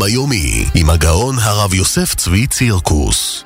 הרמב"ם היומי עם הגאון הרב יוסף צבי צירקוס.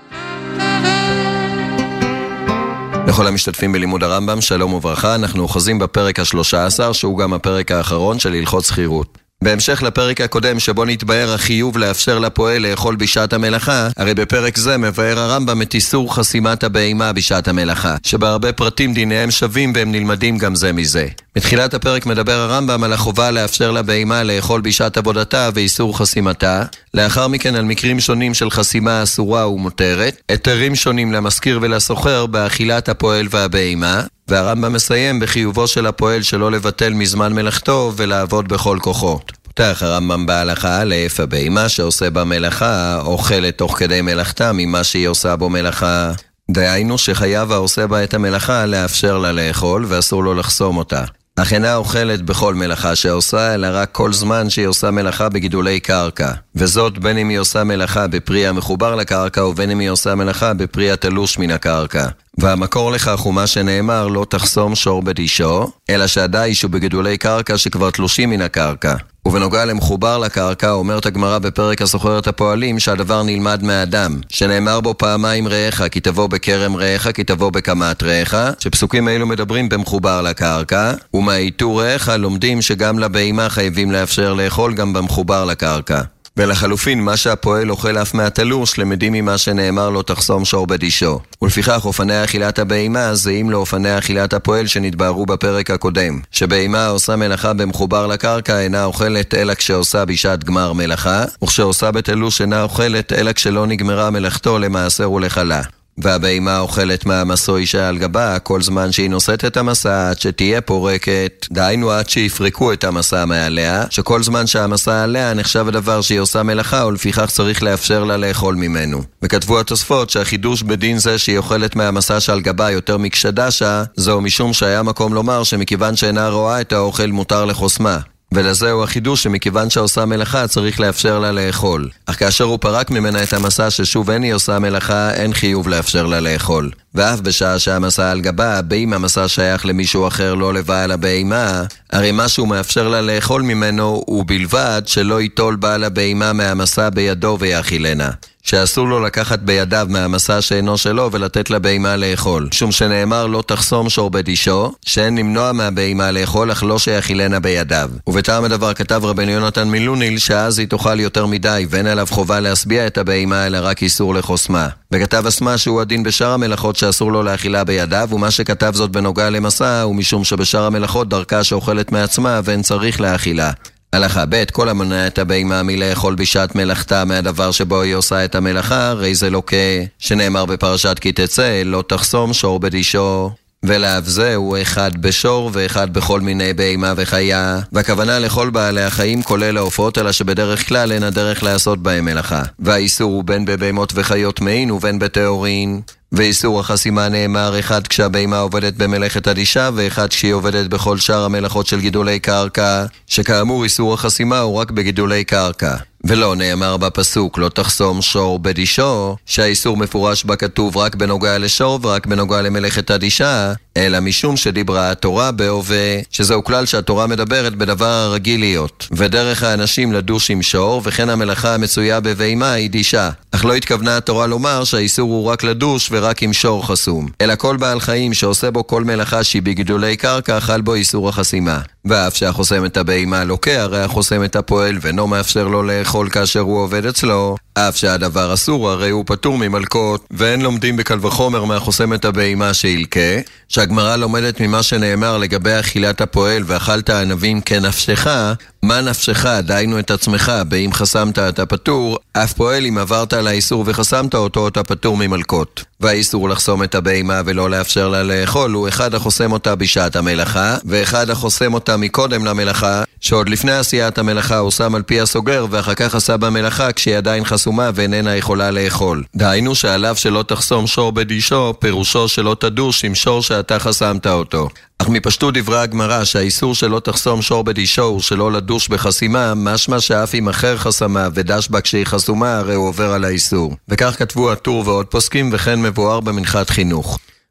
לכל המשתתפים בלימוד הרמב"ם, שלום וברכה. אנחנו אוחזים בפרק ה-13, שהוא גם הפרק האחרון של הלכות שכירות. בהמשך לפרק הקודם שבו נתבהר החיוב לאפשר לפועל לאכול בשעת המלאכה, הרי בפרק זה מבאר הרמב"ם את איסור חסימת הבהמה בשעת המלאכה, שבהרבה פרטים דיניהם שווים והם נלמדים גם זה מזה. בתחילת הפרק מדבר הרמב"ם על החובה לאפשר לבהמה לאכול בשעת עבודתה ואיסור חסימתה, לאחר מכן על מקרים שונים של חסימה אסורה ומותרת, היתרים שונים למזכיר ולסוחר באכילת הפועל והבהמה, והרמב"ם מסיים בחיובו של הפועל שלא לבטל מזמן מלאכתו ולעבוד בכל כוחו. פותח הרמב"ם בהלכה א', הבהמה שעושה במלאכה אוכלת תוך כדי מלאכתה ממה שהיא עושה בו מלאכה. דהיינו שחייב העושה בה את המלאכה לאפשר לה לאכול ואסור לו לחסום אותה. אך אינה אוכלת בכל מלאכה שעושה, אלא רק כל זמן שהיא עושה מלאכה בגידולי קרקע. וזאת בין אם היא עושה מלאכה בפרי המחובר לקרקע, ובין אם היא עושה מלאכה בפרי התלוש מן הקרקע. והמקור לכך הוא מה שנאמר, לא תחסום שור בדישו, אלא שהדיש הוא בגידולי קרקע שכבר תלושים מן הקרקע. ובנוגע למחובר לקרקע, אומרת הגמרא בפרק הסוחרת הפועלים שהדבר נלמד מהאדם, שנאמר בו פעמיים רעך, כי תבוא בכרם רעך, כי תבוא בקמת רעך, שפסוקים האלו מדברים במחובר לקרקע, ומהאיתור רעך לומדים שגם לבהמה חייבים לאפשר לאכול גם במחובר לקרקע. ולחלופין, מה שהפועל אוכל אף מהתלוש, למדים ממה שנאמר לא תחסום שור בדישו. ולפיכך, אופני אכילת הבהמה זהים לאופני אכילת הפועל שנתבהרו בפרק הקודם. שבהמה עושה מלאכה במחובר לקרקע אינה אוכלת אלא כשעושה בשעת גמר מלאכה, וכשעושה בתלוש אינה אוכלת אלא כשלא נגמרה מלאכתו למעשר ולחלה. והבהמה אוכלת מהמסוע אישה על גבה כל זמן שהיא נושאת את המסע עד שתהיה פורקת, דהיינו עד שיפרקו את המסע מעליה, שכל זמן שהמסע עליה נחשב הדבר שהיא עושה מלאכה ולפיכך צריך לאפשר לה לאכול ממנו. וכתבו התוספות שהחידוש בדין זה שהיא אוכלת מהמסע שעל גבה יותר מקשדשה, זהו משום שהיה מקום לומר שמכיוון שאינה רואה את האוכל מותר לחוסמה. ולזהו החידוש שמכיוון שעושה מלאכה צריך לאפשר לה לאכול. אך כאשר הוא פרק ממנה את המסע ששוב אין היא עושה מלאכה, אין חיוב לאפשר לה לאכול. ואף בשעה שהמסע על גבה, באם המסע שייך למישהו אחר לא לבעל הבהמה, הרי מה שהוא מאפשר לה לאכול ממנו הוא בלבד שלא ייטול בעל הבהמה מהמסע בידו ויאכילנה. שאסור לו לקחת בידיו מהמסע שאינו שלו ולתת לבהמה לאכול. משום שנאמר לא תחסום שור בדישו, שאין למנוע מהבהמה לאכול אך לא שיאכילנה בידיו. ובטעם הדבר כתב רבן יונתן מלוניל שאז היא תאכל יותר מדי ואין עליו חובה להשביע את הבהמה אלא רק איסור לחוסמה. וכתב אסמה שהוא הדין בשאר המלאכות שאסור לו לאכילה בידיו, ומה שכתב זאת בנוגע למסע הוא משום שבשאר המלאכות דרכה שאוכלת מעצמה ואין צריך לאכילה. הלכה ב' כל המונע את הבהמה מלאכול בשעת מלאכתה מהדבר שבו היא עושה את המלאכה, הרי זה לא שנאמר בפרשת כי תצא, לא תחסום שור בדישו. ולאו זה הוא אחד בשור ואחד בכל מיני בהמה וחיה, והכוונה לכל בעלי החיים כולל העופות, אלא שבדרך כלל אין הדרך לעשות בהם מלאכה. והאיסור הוא בין בבהמות וחיות מעין ובין בטהורין. ואיסור החסימה נאמר אחד כשהבהמה עובדת במלאכת הדישה ואחד כשהיא עובדת בכל שאר המלאכות של גידולי קרקע, שכאמור איסור החסימה הוא רק בגידולי קרקע. ולא נאמר בפסוק לא תחסום שור בדישו, שהאיסור מפורש בה כתוב רק בנוגע לשור ורק בנוגע למלאכת הדישה, אלא משום שדיברה התורה בהווה, שזהו כלל שהתורה מדברת בדבר הרגיל להיות, ודרך האנשים לדוש עם שור, וכן המלאכה המצויה בבהמה היא דישה. אך לא התכוונה התורה לומר שהאיסור הוא רק לדוש ורק עם שור חסום, אלא כל בעל חיים שעושה בו כל מלאכה שהיא בגידולי קרקע חל בו איסור החסימה. ואף שהחוסם את הבהמה לוקה, הרי החוסם את הפועל ואינו מאפשר לו לאכול כאשר הוא עובד אצלו, אף שהדבר אסור, הרי הוא פטור ממלכות, ואין לומדים בקל וחומר מהחוסם את הבהמה שילקה, שהגמרא לומדת ממה שנאמר לגבי אכילת הפועל ואכלת ענבים כנפשך, מה נפשך, דיינו את עצמך, באם חסמת אתה פטור, אף פועל אם עברת על האיסור וחסמת אותו, אתה פטור ממלכות. והאיסור לחסום את הבהמה ולא לאפשר לה לאכול הוא אחד החוסם אותה בשעת המלאכה, ואחד החוסם אותה מקודם למלאכה, שעוד לפני עשיית המלאכה הוא שם על פי הסוגר ואחר כך עשה במלאכה כשהיא עדיין חסומה ואיננה יכולה לאכול. דהיינו שעליו שלא תחסום שור בדישו, פירושו שלא תדוש עם שור שאתה חסמת אותו. אך מפשטות דברי הגמרא שהאיסור שלא תחסום שור בדישו הוא שלא לדוש בחסימה, משמע שאף אם אחר חסמה ודש בה כשהיא חסומה, הרי הוא עובר על האיסור. וכך כתבו הטור ועוד פוסקים, וכן מבואר במנחת חינוך.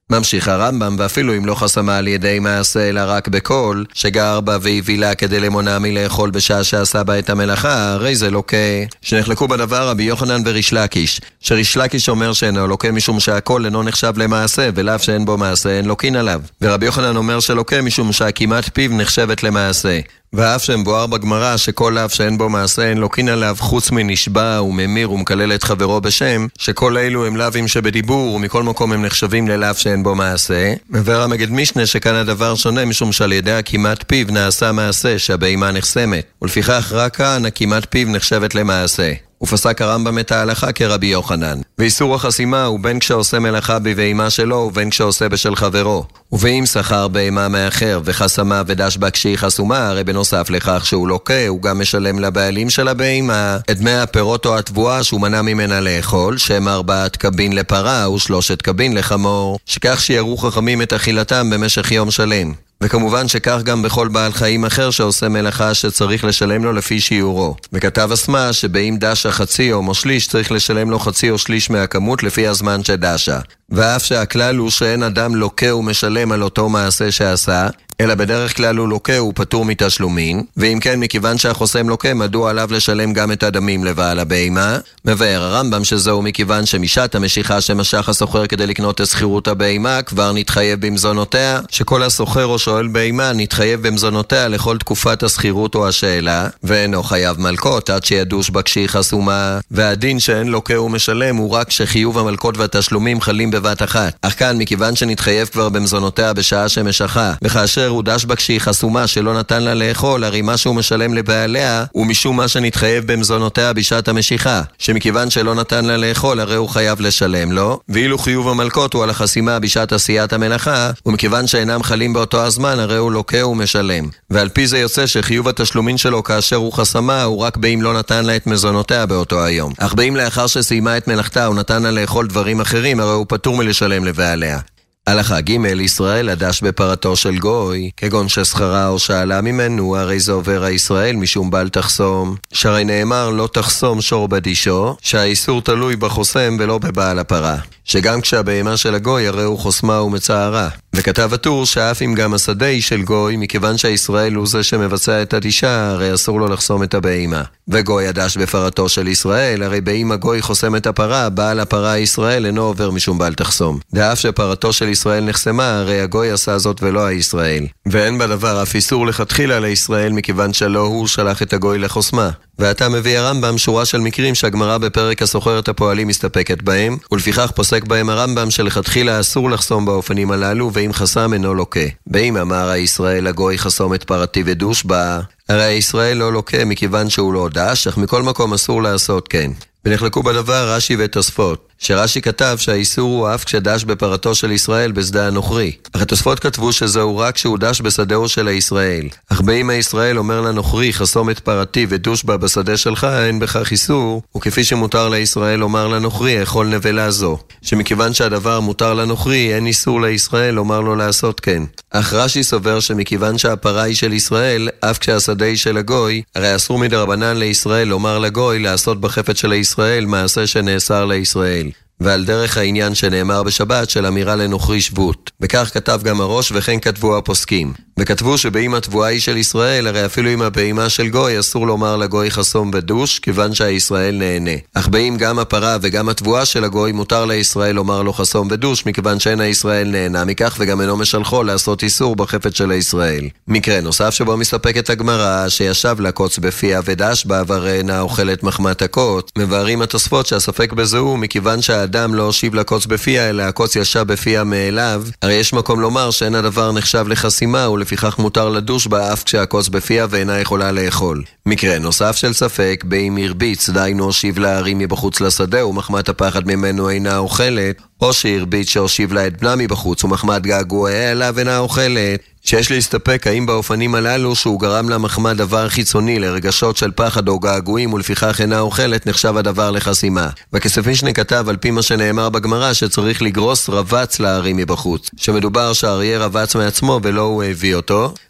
ממשיך הרמב"ם, ואפילו אם לא חסמה על ידי מעשה אלא רק בקול, שגר בה והבילה כדי למונע מלאכול בשעה שעשה בה את המלאכה, הרי זה לוקה. שנחלקו בדבר רבי יוחנן וריש לקיש, שריש לקיש אומר שאינו לוקה משום שהקול אינו נחשב למעשה, ולאו שאין בו מעשה אין לוקין עליו. ורבי יוחנן אומר שלוקה משום שהקימת פיו נחשבת למעשה. ואף שמבואר בגמרא שכל לאו שאין בו מעשה אין לוקין עליו חוץ מנשבע וממיר ומקלל את חברו בשם, שכל אלו הם לאווים שבדיבור ומכל מקום הם נחשבים ללאו שאין בו מעשה. מבאר המגד משנה שכאן הדבר שונה משום שעל ידי הקימת פיו נעשה מעשה שהבהמה נחסמת, ולפיכך רק כאן הקימת פיו נחשבת למעשה. ופסק הרמב"ם את ההלכה כרבי יוחנן. ואיסור החסימה הוא בין כשעושה מלאכה בבהמה שלו ובין כשעושה בשל חברו. ואם שכר בהמה מאחר וחסמה ודש בה כשהיא חסומה, הרי בנוסף לכך שהוא לוקה, הוא גם משלם לבעלים של הבהמה את דמי הפירות או התבואה שהוא מנע ממנה לאכול, שהם 4 קבין לפרה ו3 קבין לחמור, שכך שיראו חכמים את אכילתם במשך יום שלם. וכמובן שכך גם בכל בעל חיים אחר שעושה מלאכה שצריך לשלם לו לפי שיעורו. וכתב אסמה שבאם דשה חצי או שליש צריך לשלם לו חצי או שליש מהכמות לפי הזמן שדשה. ואף שהכלל הוא שאין אדם לוקה ומשלם על אותו מעשה שעשה, אלא בדרך כלל הוא לוקה הוא פטור מתשלומין, ואם כן מכיוון שהחוסם לוקה מדוע עליו לשלם גם את הדמים לבעל הבהמה? מבאר הרמב"ם שזהו מכיוון שמשעת המשיכה שמשך הסוחר כדי לקנות את שכירות הבהמה כבר נתחייב במזונותיה, שכל הסוחר או שואל בהמה נתחייב במזונותיה לכל תקופת השכירות או השאלה, ואינו חייב מלכות עד שידוש בה כשהיא חסומה, והדין שאין לוקה ומשלם הוא רק שחיוב המלכות והתשלומים חלים בבת אחת. אך כאן מכיוון שנתחייב כבר במזונותיה בשעה שמשכה, וכאשר הוא דש בה כשהיא חסומה שלא נתן לה לאכול, הרי מה שהוא משלם לבעליה הוא משום מה שנתחייב במזונותיה בשעת המשיכה, שמכיוון שלא נתן לה לאכול הרי הוא חייב לשלם לו, ואילו חיוב המלכות הוא על החסימה בשעת עשיית המלאכה, ומכיוון שאינם חלים באותו הזמן הרי הוא לוקה ומשלם. ועל פי זה יוצא שחיוב התשלומין שלו כאשר הוא חסמה הוא רק באם לא נתן לה את מזונותיה באותו היום. אך באם לאחר שסיימה את מלאכתה הוא נתן לה לאכול דברים אחרים, הרי הוא פטור מלשלם לבעליה. הלכה ג' ישראל הדש בפרתו של גוי, כגון ששכרה או שאלה ממנו, הרי זה עובר הישראל משום בל תחסום, שהרי נאמר לא תחסום שור בדישו, שהאיסור תלוי בחוסם ולא בבעל הפרה, שגם כשהבהמה של הגוי הרי הוא חוסמה ומצערה. וכתב הטור שאף אם גם השדה היא של גוי, מכיוון שהישראל הוא זה שמבצע את הדישה, הרי אסור לו לחסום את הבהמה. וגוי הדש בפרתו של ישראל, הרי באם הגוי חוסם את הפרה, בעל הפרה הישראל אינו עובר משום בל תחסום. דאף שפרתו של ישראל נחסמה, הרי הגוי עשה זאת ולא הישראל. ואין בדבר אף איסור לכתחילה לישראל, מכיוון שלא הוא שלח את הגוי לחוסמה. ועתה מביא הרמב"ם שורה של מקרים שהגמרא בפרק הסוחרת הפועלים מסתפקת בהם, ולפיכך פוסק בהם הרמב"ם שלכתחילה אסור לחסום באופנים הללו, ואם חסם אינו לוקה. באם אמר הישראל הגוי חסום את פרתי ודוש בה, הרי הישראל לא לוקה מכיוון שהוא לא דש, אך מכל מקום אסור לעשות כן. ונחלקו בדבר רש"י ותוספות, שרש"י כתב שהאיסור הוא אף כשדש בפרתו של ישראל בשדה הנוכרי. אך התוספות כתבו שזהו רק כשהוא דש בשדהו של הישראל. אך באם הישראל אומר לנוכרי חסום את פרתי ודוש בה בשדה שלך, אין בכך איסור, וכפי שמותר לישראל לומר לנוכרי אכול נבלה זו, שמכיוון שהדבר מותר לנוכרי אין איסור לישראל לומר לו לעשות כן. אך רש"י סובר שמכיוון שהפרה היא של ישראל, אף כשהשדה היא של הגוי, הרי אסור מדרבנן לישראל לומר לגוי לעשות בחפץ של הישראל מעשה שנאסר לישראל. ועל דרך העניין שנאמר בשבת של אמירה לנוכרי שבות. וכך כתב גם הראש וכן כתבו הפוסקים. וכתבו שבאם התבואה היא של ישראל, הרי אפילו אם הבהמה של גוי אסור לומר לגוי חסום ודוש, כיוון שהישראל נהנה. אך באם גם הפרה וגם התבואה של הגוי מותר לישראל לומר לו חסום ודוש, מכיוון שאין הישראל נהנה מכך וגם אינו משלחו לעשות איסור בחפץ של הישראל. מקרה נוסף שבו מסתפקת הגמרא שישב לקוץ בפיה ודש בה ורנה אוכלת מחמת הקוץ, מבארים התוספות שהספק בזה הוא מכיוון שהאדם לא הושיב לקוץ בפיה אלא הקוץ ישב בפיה מאליו, הרי יש מקום לומר שאין הדבר נחשב לחסימה ולפיכך מותר לדוש בה אף כשהקוץ בפיה ואינה יכולה לאכול. מקרה נוסף של ספק באם הרביץ דיינו הושיב להרים מבחוץ לשדה ומחמת הפחד ממנו אינה אוכלת, או שהרביץ שהושיב לה את בנה מבחוץ ומחמת געגועיה אליו אינה אוכלת, שיש להסתפק האם באופנים הללו שהוא גרם לה מחמת דבר חיצוני לרגשות של פחד או געגועים ולפיכך אינה אוכלת נחשב הדבר לחסימה. וכספי שנכתב על פי מה שנאמר בגמרא שצריך לגרוס רבץ להרים מבחוץ, שמדובר שהאריה רבץ מעצמו ולא הוא הביא אותו,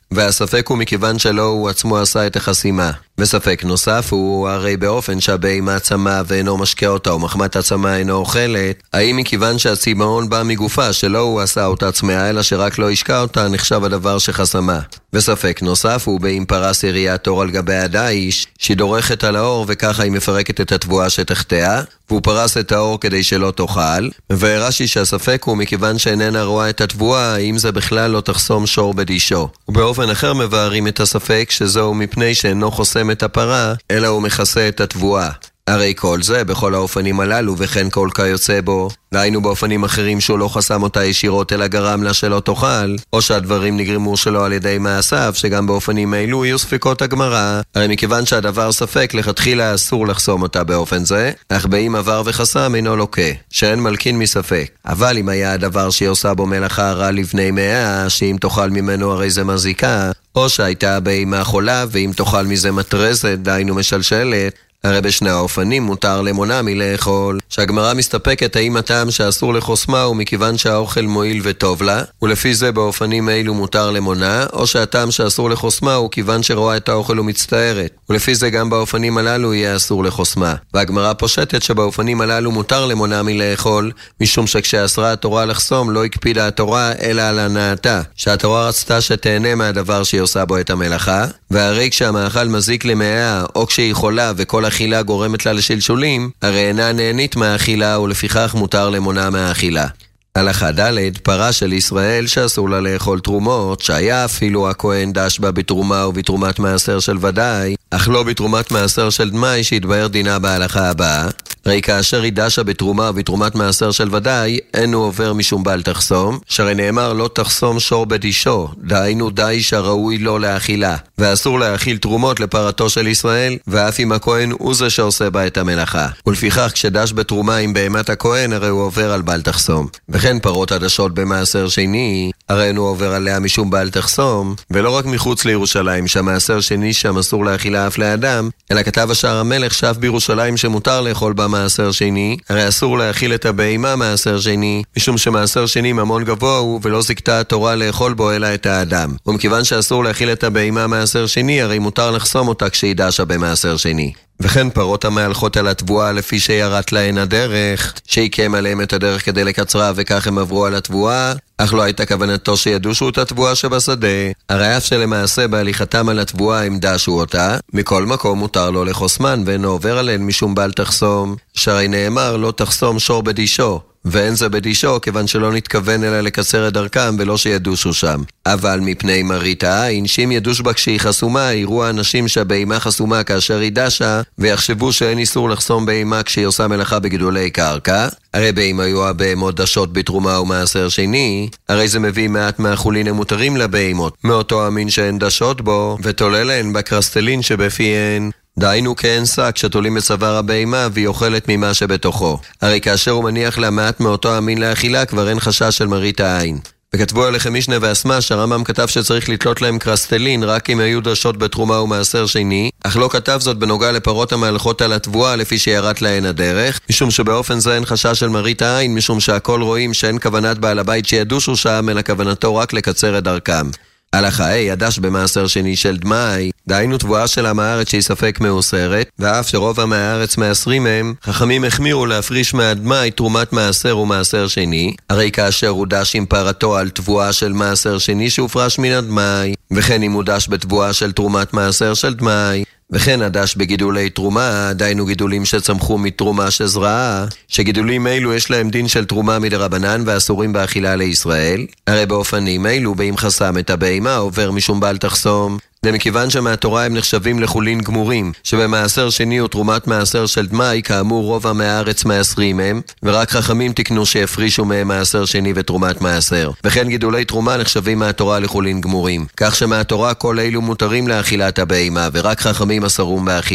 והספק הוא מכיוון שלא הוא עצמו עשה את החסימה. וספק נוסף הוא הרי באופן שהבהמה צמא ואינו משקה אותה ומחמת הצמא אינו אוכלת, האם מכיוון שהצמאון בא מגופה שלא הוא עשה אותה צמאה אלא שרק לא ישקה אותה נחשב הדבר שחסמה. וספק נוסף הוא באם פרס יריית אור על גבי הדייש שהיא דורכת על האור וככה היא מפרקת את התבואה שתחתיה, והוא פרס את האור כדי שלא תאכל, והרש"י שהספק הוא מכיוון שאיננה רואה את התבואה אם זה בכלל לא תחסום שור בדישו. ובאופן אחר מבארים את הספק שזהו מפני שאינו חוסם את הפרה אלא הוא מכסה את התבואה. הרי כל זה בכל האופנים הללו וכן כל כיוצא בו, דהיינו באופנים אחרים שהוא לא חסם אותה ישירות אלא גרם לה שלא תאכל, או שהדברים נגרמו שלא על ידי מעשיו, שגם באופנים אלו יהיו ספקות הגמרא. הרי מכיוון שהדבר ספק לכתחילה אסור לחסום אותה באופן זה, אך באם עבר וחסם אינו לוקה, שאין מלכין מספק. אבל אם היה הדבר שהיא עושה בו מלאכה רע לבני מאה, שאם תאכל ממנו הרי זה מזיקה, או שהייתה בהמה חולה ואם תאכל מזה מטרזת, דהיינו משלשלת, הרי בשני האופנים מותר למונע מלאכול, שהגמרא מסתפקת האם הטעם שאסור לחוסמה הוא מכיוון שהאוכל מועיל וטוב לה, ולפי זה באופנים אילו מותר למונע, או שהטעם שאסור לחוסמה הוא כיוון שרואה את האוכל ומצטערת, ולפי זה גם באופנים הללו יהיה אסור לחוסמה. והגמרא פושטת שבאופנים הללו מותר למונע מלאכול, משום שכשאסרה התורה לחסום לא הקפידה התורה אלא על הנאתה, שהתורה רצתה שתהנה מהדבר שהיא עושה בו את המלאכה, והרי כשהמאכל מזיק למאה או כשהיא חולה וכל אכילה גורמת לה לשלשולים, הרי אינה נהנית מהאכילה ולפיכך מותר למונע מהאכילה. הלכה ד' פרה של ישראל שאסור לה לאכול תרומות, שהיה אפילו הכהן דש בה בתרומה ובתרומת מעשר של ודאי, אך לא בתרומת מעשר של דמי שהתבהר דינה בהלכה הבאה. הרי כאשר היא דשה בתרומה ובתרומת מעשר של ודאי, אינו עובר משום בל תחסום, שהרי נאמר לא תחסום שור בדישו, דהיינו דיש הראוי לו לאכילה, ואסור להאכיל תרומות לפרתו של ישראל, ואף אם הכהן הוא זה שעושה בה את המלאכה. ולפיכך כשדש בתרומה עם בהמת הכהן, הרי הוא עובר על בל תחסום. וכן פרות הדשות במעשר שני, הרי אינו עובר עליה משום בל תחסום, ולא רק מחוץ לירושלים, שהמעשר שני שם אסור להאכילה אף לאדם, אלא כתב השער המלך שף בירושלים שמותר לאכול בה מעשר שני, הרי אסור להאכיל את הבהמה מעשר שני, משום שמעשר שני ממון גבוה הוא ולא זיקתה התורה לאכול בו אלא את האדם. ומכיוון שאסור להאכיל את הבהמה מעשר שני, הרי מותר לחסום אותה כשהיא דשה במעשר שני. וכן פרות המהלכות על התבואה לפי שירת להן הדרך, שיקם עליהם את הדרך כדי לקצרה וכך הם עברו על התבואה, אך לא הייתה כוונתו שידושו את התבואה שבשדה, הרי אף שלמעשה בהליכתם על התבואה הם דשו אותה, מכל מקום מותר לו לחוסמן ואינו עובר עליהן משום בל תחסום, שהרי נאמר לא תחסום שור בדישו, ואין זה בדישו כיוון שלא נתכוון אלא לקצר את דרכם ולא שידושו שם. אבל מפני מרית העין, שאם ידוש בה כשהיא חסומה, יראו האנשים שהבהמה חסומה כאשר היא דשה, ויחשבו שאין איסור לחסום בהמה כשהיא עושה מלאכה בגידולי קרקע. הרי בהמה היו הבהמות דשות בתרומה ומעשר שני, הרי זה מביא מעט מהחולין המותרים לבהמות, מאותו המין שהן דשות בו, ותולה להן בקרסטלין שבפיהן. דהיינו כאין שק שתולים בצוואר הבהמה והיא אוכלת ממה שבתוכו. הרי כאשר הוא מניח לה מעט מאותו המין לאכילה כבר אין חשש של מרית העין. וכתבו עליכם משנה והסמה שהרמב"ם כתב שצריך לתלות להם קרסטלין רק אם היו דשות בתרומה ומעשר שני, אך לא כתב זאת בנוגע לפרות המהלכות על התבואה לפי שירת להן הדרך, משום שבאופן זה אין חשש של מרית העין, משום שהכל רואים שאין כוונת בעל הבית שידושו שם אלא כוונתו רק לקצר את דרכם. הלכה ה' הדש במעשר שני של דמי, דהיינו תבואה שלה מהארץ שהיא ספק מאוסרת, ואף שרוב מהארץ מעשרים מהם, חכמים החמירו להפריש מהדמי תרומת מעשר ומעשר שני, הרי כאשר הוא דש עם פרתו על תבואה של מעשר שני שהופרש מן הדמי, וכן אם הוא דש בתבואה של תרומת מעשר של דמי, וכן הדש בגידולי תרומה, דהיינו גידולים שצמחו מתרומה שזרעה, שגידולים אלו יש להם דין של תרומה מדרבנן ואסורים באכילה לישראל, הרי באופנים אלו באם חסם את הבהמה עובר משום בל תחסום. זה מכיוון שמהתורה הם נחשבים לחולין גמורים, שבמעשר שני הוא תרומת מעשר של דמי, כאמור רוב מהארץ מעשרים הם, ורק חכמים תקנו שהפרישו מהם מעשר שני ותרומת מעשר. וכן גידולי תרומה נחשבים מהתורה לחולין גמורים, כך שמהתורה כל אלו מותרים לאכילת הבהמה, ורק חכמים אסרום באכילה,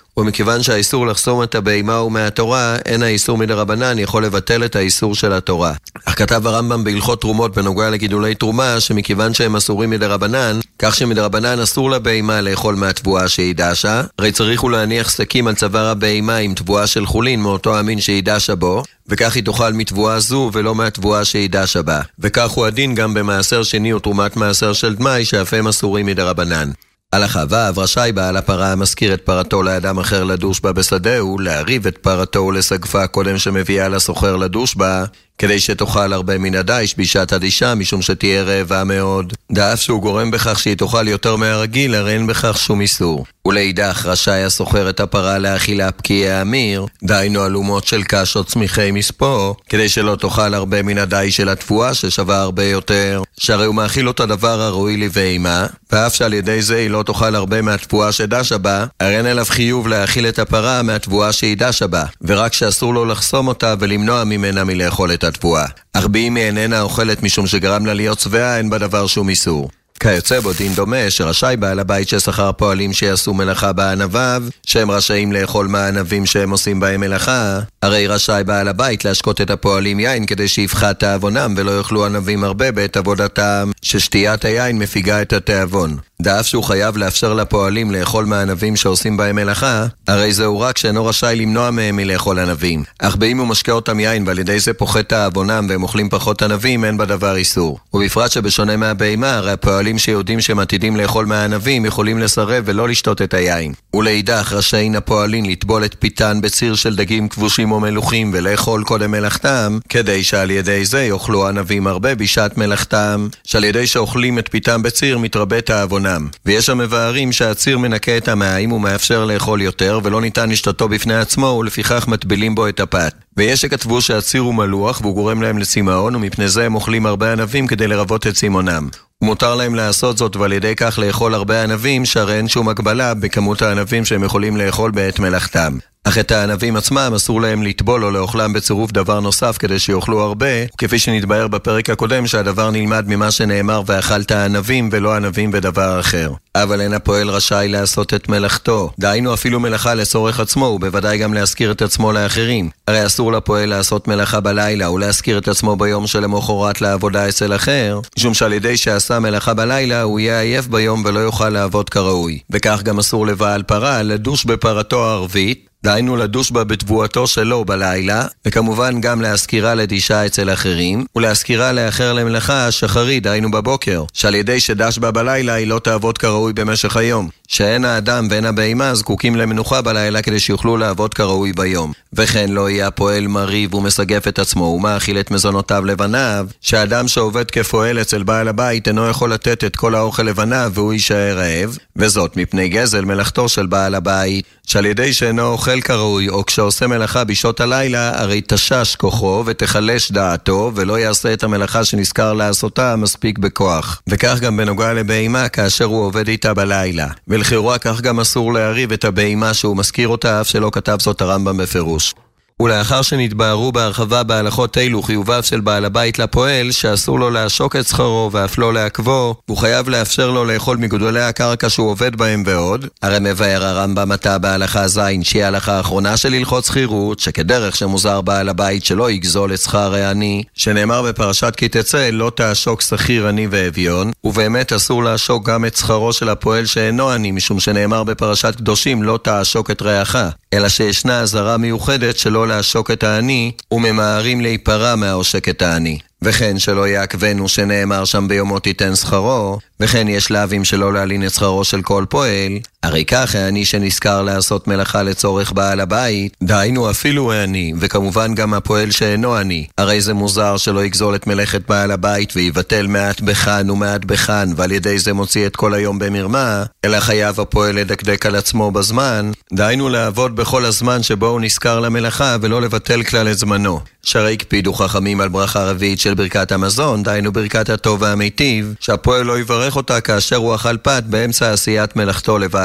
ומכיוון שהאיסור לחסום את הבהמה הוא מהתורה, אין האיסור מדרבנן יכול לבטל את האיסור של התורה. אך כתב הרמב"ם בהלכות תרומות בנוגע לגידולי תרומה, שמכיוון שהם אסורים מדרבנן, כך שמדרבנן אסור לבהמה לאכול מהתבואה שהיא דשה, הרי צריך הוא להניח סדקים על צוואר הבהמה עם תבואה של חולין מאותו המין שהיא דשה בו, וכך היא תאכל מתבואה זו ולא מהתבואה שהיא דשה בה. וכך הוא הדין גם במעשר שני ותרומת מעשר של דמי, שאף הם אסורים מדרבנן. הלכה ו' רשאי בעל הפרה המזכיר את פרתו לאדם אחר לדוש בה בשדהו, להריב את פרתו ולסגפה קודם שמביאה לסוחר לדוש בה, כדי שתאכל הרבה מן הדיש בשעת הדישה, משום שתהיה רעבה מאוד. דאף שהוא גורם בכך שהיא תאכל יותר מהרגיל, הרי אין בכך שום איסור. ולאידך רשאי הסוחר את הפרה להאכילה פקיעי האמיר, דהיינו אלומות של קש או צמיחי מספו, כדי שלא תאכל הרבה מן הדיש של התבואה ששווה הרבה יותר, שהרי הוא מאכיל אותה דבר הראוי לבהמה, ואף שעל ידי זה היא לא תאכל הרבה מהתבואה שדשה בה, הרי אין אליו חיוב להאכיל את הפרה מהתבואה שהיא דשה בה, ורק שאסור לו לחסום אותה ולמנוע ממנה מלאכול את התבואה. אך באם היא איננה אוכלת משום שגרם לה להיות שבעה, אין בה דבר שום איסור. כיוצא בו דין דומה שרשאי בעל הבית ששכר פועלים שיעשו מלאכה בענביו, שהם רשאים לאכול מהענבים שהם עושים בהם מלאכה, הרי רשאי בעל הבית להשקות את הפועלים יין כדי שיפחת תאבונם ולא יאכלו ענבים הרבה בעת עבודתם, ששתיית היין מפיגה את התאבון. דאף שהוא חייב לאפשר לפועלים לאכול מהענבים שעושים בהם מלאכה, הרי זהו רק שאינו רשאי למנוע מהם מלאכול ענבים. אך באם הוא משקה אותם יין ועל ידי זה פוחת תאבונם והם אוכלים פחות ענבים, אין בדבר איסור. ובפרט שבשונה מהבהמה, הרי הפועלים שיודעים שהם עתידים לאכול מהענבים יכולים לסרב ולא לשתות את היין. ולאידך רשאים הפועלים לטבול את פיתן בציר של דגים כבושים או מלוכים ולאכול קודם מלאכתם, כדי שעל ידי זה יאכלו ענבים הרבה בשעת מלאכתם, שעל ידי שאוכלים את פיתן בציר מתרבה תאבונם. ויש המבארים שהציר מנקה את המים ומאפשר לאכול יותר ולא ניתן לשתתו בפני עצמו, ולפיכך מטבילים בו את הפת. ויש שכתבו שהציר הוא מלוח והוא גורם להם לצימאון, ומפני זה הם אוכלים הרבה ענבים כדי לרבות את צימאונם. ומותר להם לעשות זאת ועל ידי כך לאכול הרבה ענבים, שהרי אין שום הגבלה בכמות הענבים שהם יכולים לאכול בעת מלאכתם. אך את הענבים עצמם אסור להם לטבול או לאוכלם בצירוף דבר נוסף כדי שיאכלו הרבה, וכפי שנתבהר בפרק הקודם שהדבר נלמד ממה שנאמר ואכלת הענבים ולא ענבים בדבר אחר. אבל אין הפועל רשאי לעשות את מלאכתו, דהיינו אפילו מלאכה לצורך עצמו, ובוודאי גם להזכיר את עצמו לאחרים. הרי אסור לפועל לעשות מלאכה בלילה ולהזכיר את עצמו ביום שלמחרת לעבודה אצל אחר, משום שעל ידי שעשה מלאכה בלילה הוא יהיה עייף ביום ולא יוכל לעבוד כראוי. וכך גם אסור לבעל פרה לדוש בפרתו הערבית, דהיינו לדוש בה בתבואתו שלו בלילה, וכמובן גם להזכירה לדישה אצל אחרים, ולהזכירה לאחר למלאכה השחרית, דהיינו בבוקר, שעל ידי שדש בה בלילה היא לא תעבוד כראוי במשך היום, שאין האדם ואין הבהמה זקוקים למנוחה בלילה כדי שיוכלו לעבוד כראוי ביום. וכן לא יהיה הפועל מריב ומסגף את עצמו ומאכיל את מזונותיו לבניו, שהאדם שעובד כפועל אצל בעל הבית אינו יכול לתת את כל האוכל לבניו והוא יישאר רעב, וזאת מפני גזל מלאכתו של בעל הבית, שעל ידי שאינו אוכל כראוי או כשעושה מלאכה בשעות הלילה, הרי תשש כוחו ותחלש דעתו ולא יעשה את המלאכה שנזכר לעשותה מספיק בכוח. וכך גם בנוגע לבהמה כאשר הוא עובד איתה בלילה. ולכאורה כך גם אסור להריב את הבהמה שהוא מזכיר אותה, אף שלא כתב זאת הרמב"ם בפירוש. ולאחר שנתבהרו בהרחבה בהלכות אלו חיוביו של בעל הבית לפועל, שאסור לו להשוק את שכרו ואף לא לעכבו, הוא חייב לאפשר לו לאכול מגודלי הקרקע שהוא עובד בהם ועוד. הרי מבאר הרמב"ם עתה בהלכה זין, שהיא ההלכה האחרונה של הלכות שכירות, שכדרך שמוזר בעל הבית שלא יגזול את שכר העני, שנאמר בפרשת כי תצא לא תעשוק שכיר עני ואביון, ובאמת אסור לעשוק גם את שכרו של הפועל שאינו עני, משום שנאמר בפרשת קדושים לא תעשוק את רעך, אלא שישנה הזרה מיוחדת שלא לעשוק את העני, וממהרים להיפרע מהעושק את העני. וכן שלא יעכבנו שנאמר שם ביומו תיתן שכרו, וכן יש להבים שלא להלין את שכרו של כל פועל, הרי כך העני שנזכר לעשות מלאכה לצורך בעל הבית, דהיינו אפילו העני, וכמובן גם הפועל שאינו עני, הרי זה מוזר שלא יגזול את מלאכת בעל הבית ויבטל מעט בכאן ומעט בכאן, ועל ידי זה מוציא את כל היום במרמה, אלא חייב הפועל לדקדק על עצמו בזמן, דהיינו לעבוד בכל הזמן שבו הוא נזכר למלאכה ולא לבטל כלל את זמנו. שהרי הקפידו חכמים על ברכה רביעית של ברכת המזון, דהיינו ברכת הטוב והמיטיב, שהפועל לא יברך אותה כאשר הוא אכל פת באמצע עשיית מלאכתו לבעל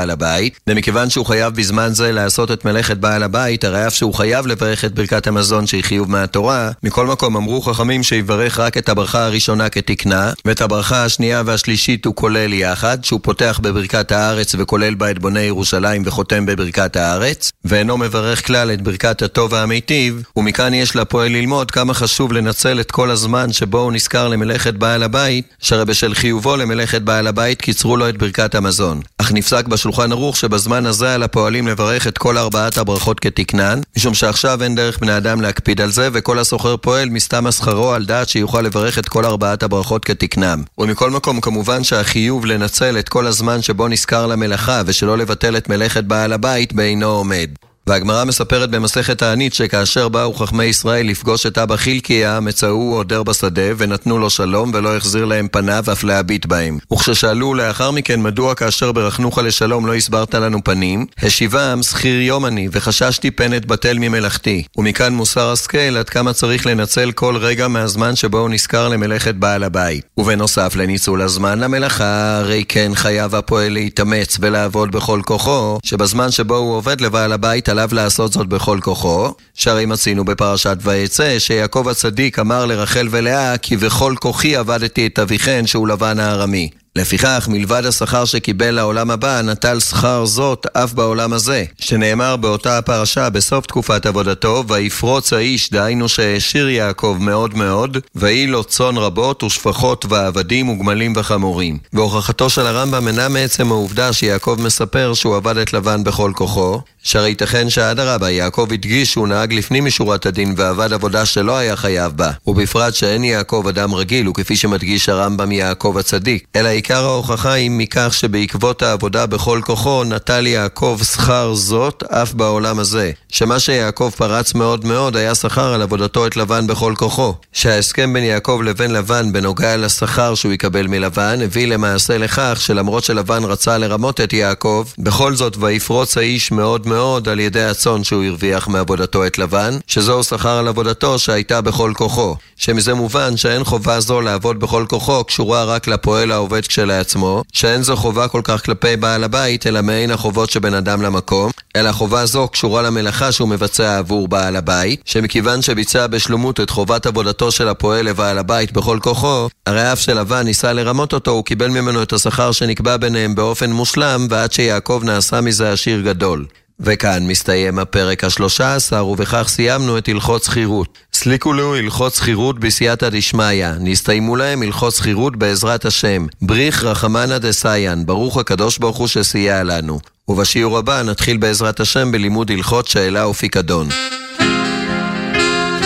בעל הבית, ומכיוון שהוא חייב בזמן זה לעשות את מלאכת בעל הבית, הרי אף שהוא חייב לברך את ברכת המזון שהיא חיוב מהתורה, מכל מקום אמרו חכמים שיברך רק את הברכה הראשונה כתקנה, ואת הברכה השנייה והשלישית הוא כולל יחד, שהוא פותח בברכת הארץ וכולל בה את בוני ירושלים וחותם בברכת הארץ, ואינו מברך כלל את ברכת הטוב והמיטיב, ומכאן יש לפועל ללמוד כמה חשוב לנצל את כל הזמן שבו הוא נזכר למלאכת בעל הבית, שהרי בשל חיובו למלאכת בעל הבית קיצרו לו את ברכת המזון. אך נפסק בשולחן ערוך שבזמן הזה על הפועלים לברך את כל 4 הברכות כתקנן, משום שעכשיו אין דרך בני אדם להקפיד על זה, וכל הסוחר פועל מסתם השכרו על דעת שיוכל לברך את כל 4 הברכות כתקנם. ומכל מקום כמובן שהחיוב לנצל את כל הזמן שבו נזכר למלאכה ושלא לבטל את מלאכת בעל הבית בעינו עומד. והגמרא מספרת במסכת הענית שכאשר באו חכמי ישראל לפגוש את אבא חילקיה, מצאו עודר בשדה ונתנו לו שלום ולא החזיר להם פניו אף להביט בהם. וכששאלו לאחר מכן מדוע כאשר ברכנוך לשלום לא הסברת לנו פנים, השיבם שכיר יום אני וחששתי פנת בטל ממלאכתי. ומכאן מוסר השכל עד כמה צריך לנצל כל רגע מהזמן שבו הוא נזכר למלאכת בעל הבית. ובנוסף לניצול הזמן למלאכה, הרי כן חייב הפועל להתאמץ ולעבוד בכל כוחו, שבזמן שבו הוא עובד לבעל הבית עליו לעשות זאת בכל כוחו, שהרי מצינו בפרשת ויצא שיעקב הצדיק אמר לרחל ולאה כי בכל כוחי עבדתי את אביכן שהוא לבן הארמי. לפיכך, מלבד השכר שקיבל לעולם הבא, נטל שכר זאת אף בעולם הזה, שנאמר באותה הפרשה בסוף תקופת עבודתו, ויפרוץ האיש, דהיינו שהעשיר יעקב מאוד מאוד, ויהי לו צאן רבות ושפחות ועבדים וגמלים וחמורים. והוכחתו של הרמב"ם אינה מעצם העובדה שיעקב מספר שהוא עבד את לבן בכל כוחו, שהרי ייתכן שאדרבה יעקב הדגיש שהוא נהג לפנים משורת הדין ועבד עבודה שלא היה חייב בה, ובפרט שאין יעקב אדם רגיל, וכפי שמדגיש הרמב"ם יעקב הצדיק, אלא עיקר ההוכחה היא מכך שבעקבות העבודה בכל כוחו נטל יעקב שכר זאת אף בעולם הזה, שמה שיעקב פרץ מאוד מאוד היה שכר על עבודתו את לבן בכל כוחו, שההסכם בין יעקב לבין לבן בנוגע לשכר שהוא יקבל מלבן הביא למעשה לכך שלמרות שלבן רצה לרמות את יעקב, בכל זאת ויפרוץ האיש מאוד מאוד על ידי הצאן שהוא הרוויח מעבודתו את לבן, שזהו שכר על עבודתו שהייתה בכל כוחו, שמזה מובן שאין חובה זו לעבוד בכל כוחו קשורה רק לפועל העובד כשלעצמו, שאין זו חובה כל כך כלפי בעל הבית אלא מעין החובות שבין אדם למקום, אלא חובה זו קשורה למלאכה שהוא מבצע עבור בעל הבית, שמכיוון שביצע בשלמות את חובת עבודתו של הפועל לבעל הבית בכל כוחו, הרי אף שלבן ניסה לרמות אותו, הוא קיבל ממנו את השכר שנקבע ביניהם באופן מושלם, ועד שיעקב נעשה מזה עשיר גדול. וכאן מסתיים הפרק ה-13, ובכך סיימנו את הלכות שכירות. סליקו לו הלכות שכירות בסייעתא דשמיא, נסתיימו להם הלכות שכירות בעזרת השם. בריך רחמנא דסייען, ברוך הקדוש ברוך הוא שסייע לנו. ובשיעור הבא נתחיל בעזרת השם בלימוד הלכות שאלה ופיקדון.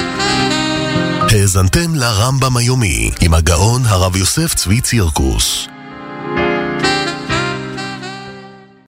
האזנתם לרמב"ם היומי עם הגאון הרב יוסף צבי צירקוס.